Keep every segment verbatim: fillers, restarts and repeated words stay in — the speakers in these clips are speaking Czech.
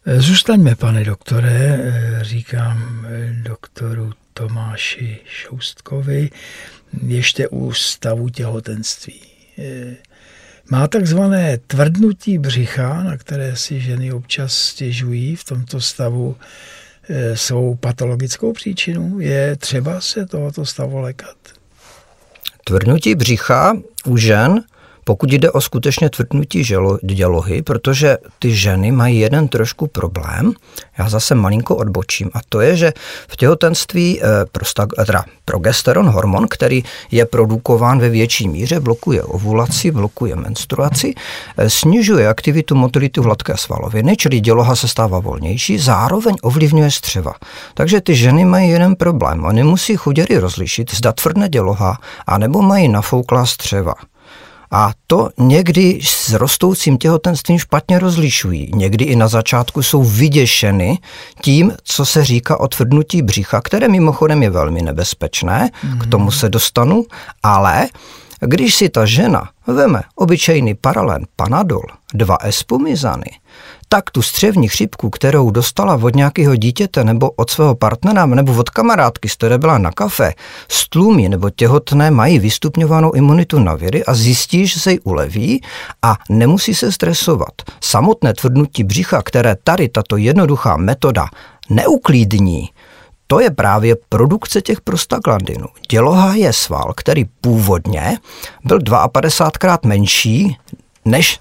Zůstaňme, pane doktore, říkám doktoru Tomáši Šoustkovi, ještě u stavu těhotenství. Má takzvané tvrdnutí břicha, na které si ženy občas stěžují v tomto stavu, svou patologickou příčinu? Je třeba se tohoto stavu lékat? Tvrdnutí břicha u žen, pokud jde o skutečně tvrdnutí dělohy, protože ty ženy mají jeden trošku problém, já zase malinko odbočím, a to je, že v těhotenství teda progesteron, hormon, který je produkován ve větší míře, blokuje ovulaci, blokuje menstruaci, snižuje aktivitu motility hladké svaloviny, čili děloha se stává volnější, zároveň ovlivňuje střeva. Takže ty ženy mají jeden problém, oni musí chuděry rozlišit, zda tvrdne děloha, anebo mají nafouklá střeva. A to někdy s rostoucím těhotenstvím špatně rozlišují. Někdy i na začátku jsou vyděšeny tím, co se říká o tvrdnutí břicha, které mimochodem je velmi nebezpečné, mm. k tomu se dostanu, ale když si ta žena veme obyčejný paralen Panadol, dva espumizany, tak tu střevní chřipku, kterou dostala od nějakého dítěte nebo od svého partnera nebo od kamarádky, z které byla na kafe, stlumí nebo těhotné mají vystupňovanou imunitu na viry a zjistí, že se jí uleví a nemusí se stresovat. Samotné tvrdnutí břicha, které tady tato jednoduchá metoda neuklidní, to je právě produkce těch prostaglandinů. Děloha je sval, který původně byl padesát dvakrát menší než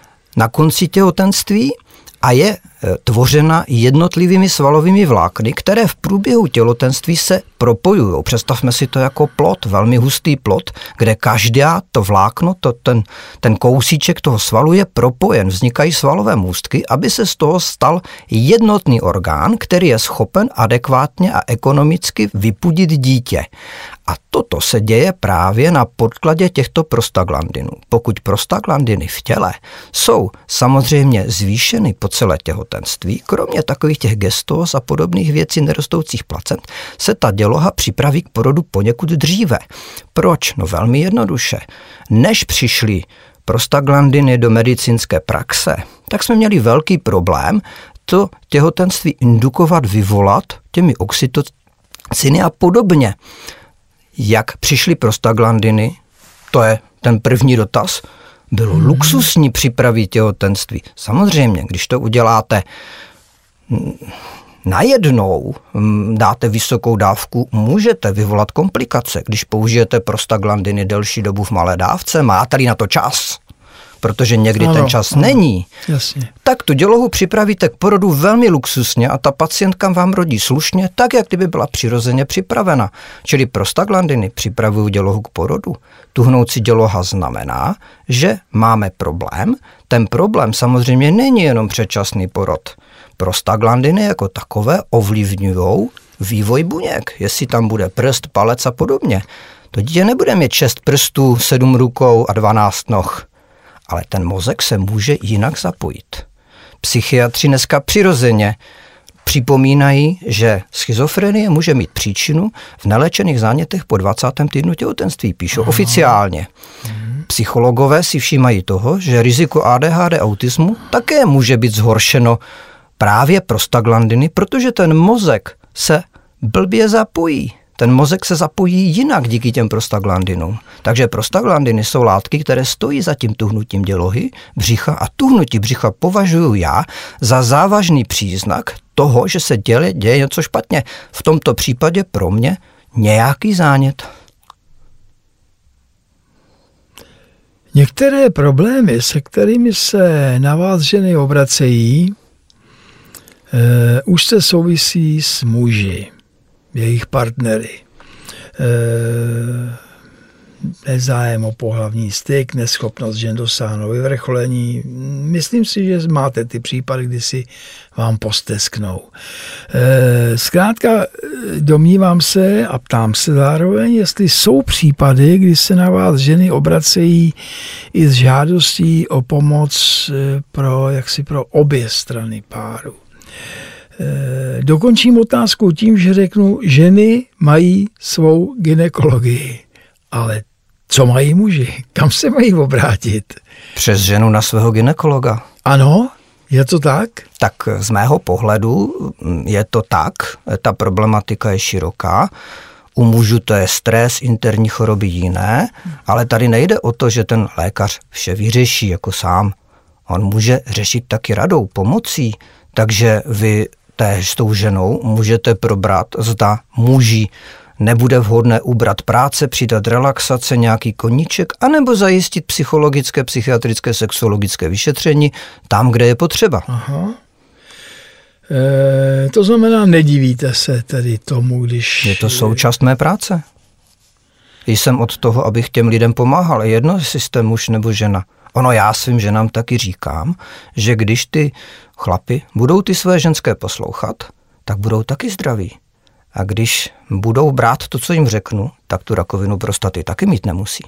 na konci těhotenství a je tvořena jednotlivými svalovými vlákny, které v průběhu těhotenství se propojují. Představme si to jako plot, velmi hustý plot, kde každá to vlákno, to, ten, ten kousíček toho svalu je propojen. Vznikají svalové můstky, aby se z toho stal jednotný orgán, který je schopen adekvátně a ekonomicky vypudit dítě. A toto se děje právě na podkladě těchto prostaglandinů. Pokud prostaglandiny v těle jsou samozřejmě zvýšeny po celé těhotenství, kromě takových těch gestóz a podobných věcí nerostoucích placent, se ta děloha připraví k porodu poněkud dříve. Proč? No velmi jednoduše. Než přišly prostaglandiny do medicínské praxe, tak jsme měli velký problém to těhotenství indukovat, vyvolat těmi oxytociny a podobně. Jak přišly prostaglandiny, to je ten první dotaz, bylo hmm. luxusní připravit těhotenství. Samozřejmě, když to uděláte najednou, dáte vysokou dávku, můžete vyvolat komplikace. Když použijete prostaglandiny delší dobu v malé dávce, máte-li na to čas, protože někdy ano, ten čas ano, není, jasně. Tak tu dělohu připravíte k porodu velmi luxusně a ta pacientka vám rodí slušně, tak jak kdyby byla přirozeně připravena. Čili prostaglandiny připravují dělohu k porodu. Tuhnoucí děloha znamená, že máme problém. Ten problém samozřejmě není jenom předčasný porod. Prostaglandiny jako takové ovlivňují vývoj buněk, jestli tam bude prst, palec a podobně. To dítě nebude mít šest prstů, sedm rukou a dvanáct noh. Ale ten mozek se může jinak zapojit. Psychiatři dneska přirozeně připomínají, že schizofrenie může mít příčinu v neléčených zánětech po dvacátém týdnu těhotenství, píšou Aha. oficiálně. Psychologové si všímají toho, že riziko A D H D autismu také může být zhoršeno právě prostaglandiny, protože ten mozek se blbě zapojí. Ten mozek se zapojí jinak díky těm prostaglandinům. Takže prostaglandiny jsou látky, které stojí za tím tuhnutím dělohy, břicha a tuhnutí břicha považuji já za závažný příznak toho, že se děje, děje něco špatně. V tomto případě pro mě nějaký zánět. Některé problémy, se kterými se na vás ženy obracejí, eh, už se souvisí s muži, jejich partnery. E, nezájem o pohlavní styk, neschopnost žen dosáhnout vyvrcholení. Myslím si, že máte ty případy, kdy si vám postesknou. E, zkrátka domnívám se a ptám se zároveň, jestli jsou případy, kdy se na vás ženy obracejí i s žádostí o pomoc pro, jaksi pro obě strany páru. Dokončím otázku tím, že řeknu, ženy mají svou gynekologii, ale co mají muži? Kam se mají obrátit? Přes ženu na svého gynekologa. Ano? Je to tak? Tak z mého pohledu je to tak, ta problematika je široká. U mužů to je stres, interní choroby jiné, ale tady nejde o to, že ten lékař vše vyřeší jako sám. On může řešit taky radou, pomocí, takže vy též s tou ženou můžete probrat, zda muži nebude vhodné ubrat práce, přidat relaxace, nějaký koníček, anebo zajistit psychologické, psychiatrické, sexuologické vyšetření tam, kde je potřeba. Aha. E, to znamená, nedivíte se tedy tomu, když... Je to součást mé práce. Jsem od toho, abych těm lidem pomáhal. Jedno, jestli jste muž nebo žena. Ono já svým ženám taky říkám, že když ty chlapi budou ty své ženské poslouchat, tak budou taky zdraví. A když budou brát to, co jim řeknu, tak tu rakovinu prostaty taky mít nemusí.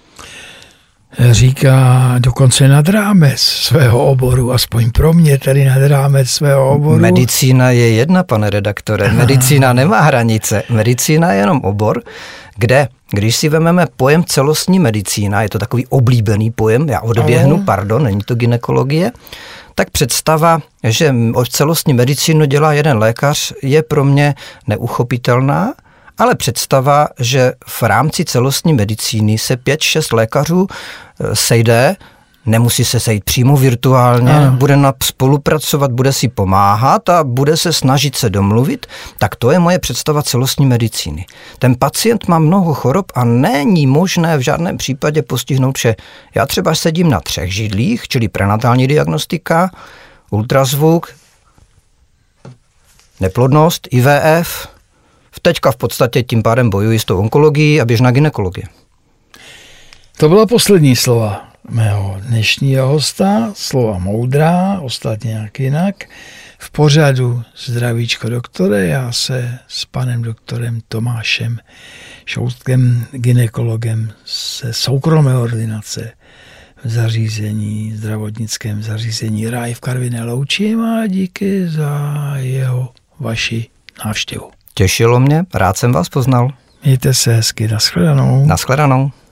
Říká dokonce nad rámec svého oboru, aspoň pro mě tedy nad rámec svého oboru. Medicína je jedna, pane redaktore. Medicína nemá hranice. Medicína je jenom obor, kde, když si vezmeme pojem celostní medicína, je to takový oblíbený pojem, já odběhnu, no. pardon, není to gynekologie, tak představa, že celostní medicínu dělá jeden lékař, je pro mě neuchopitelná, ale představa, že v rámci celostní medicíny se pět, šest lékařů sejde, nemusí se sejít přímo virtuálně, ano. bude spolupracovat, bude si pomáhat a bude se snažit se domluvit, tak to je moje představa celostní medicíny. Ten pacient má mnoho chorob a není možné v žádném případě postihnout vše. Já třeba sedím na třech židlích, čili prenatální diagnostika, ultrazvuk, neplodnost, I V F. Teďka v podstatě tím pádem bojuji s tou onkologií a běžná gynekologie. To byla poslední slova mého dnešního hosta, slova moudrá, ostatně nějak jinak. V pořadu Zdravíčko doktore, já se s panem doktorem Tomášem Šoustkem, gynekologem ze soukromé ordinace v zařízení, zdravotnickém zařízení Ráj v Karviné loučím a díky za jeho vaši návštěvu. Těšilo mě, rád jsem vás poznal. Mějte se hezky, nashledanou. Nashledanou.